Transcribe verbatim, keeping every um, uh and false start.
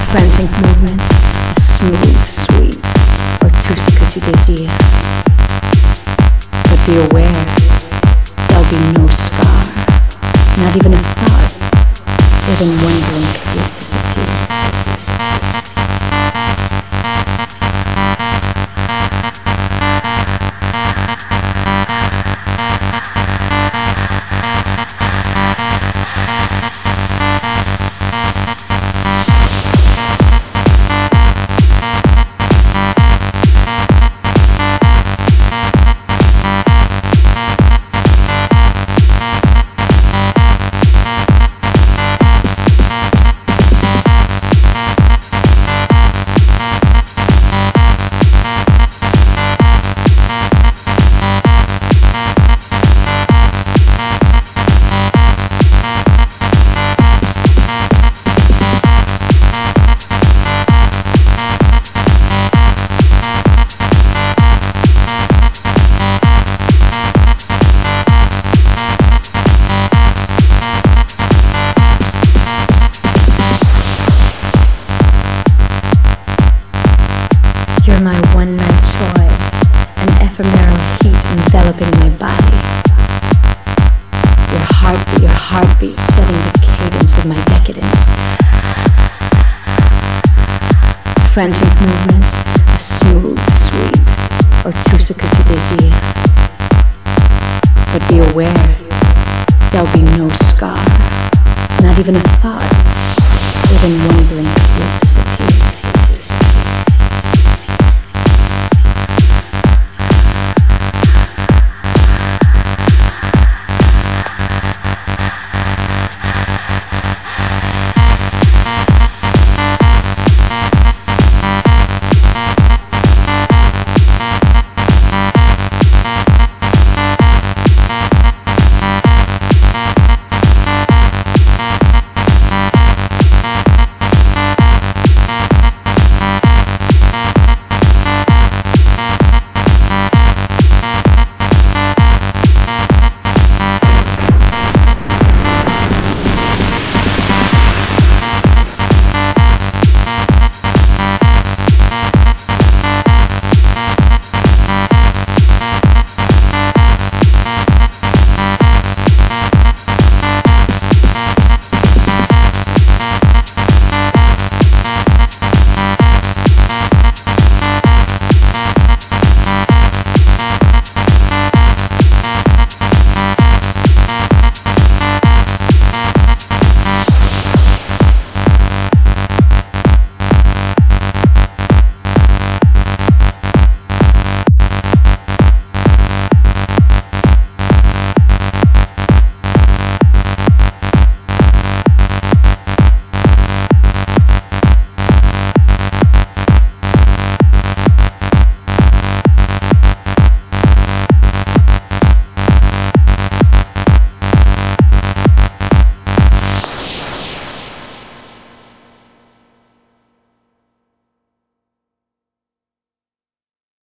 frantic movements, a smooth sweep, or tussica to desire. But be aware, there'll be no scar, not even a thought, within one blink you'll disappear. You're my one-night toy, an ephemeral heat enveloping my body. Your heartbeat, your heartbeat setting the cadence of my decadence. Frantic movements, a smooth sweep, or tussica to desire. But be aware, there'll be no scar, not even a thought, within one blade.